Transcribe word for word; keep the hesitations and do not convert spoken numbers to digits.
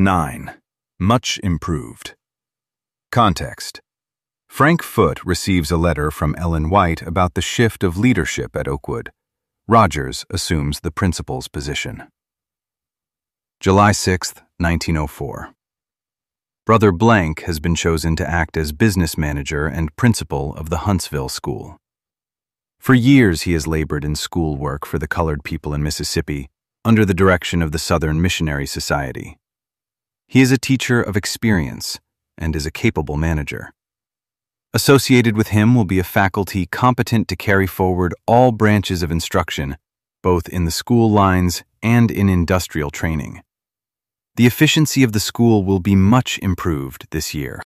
nine. Much improved. Context. Frank Foote receives a letter from Ellen White about the shift of leadership at Oakwood. Rogers assumes the principal's position. July sixth, nineteen oh four. Brother Blank has been chosen to act as business manager and principal of the Huntsville School. For years he has labored in school work for the colored people in Mississippi under the direction of the Southern Missionary Society. He is a teacher of experience and is a capable manager. Associated with him will be a faculty competent to carry forward all branches of instruction, both in the school lines and in industrial training. The efficiency of the school will be much improved this year.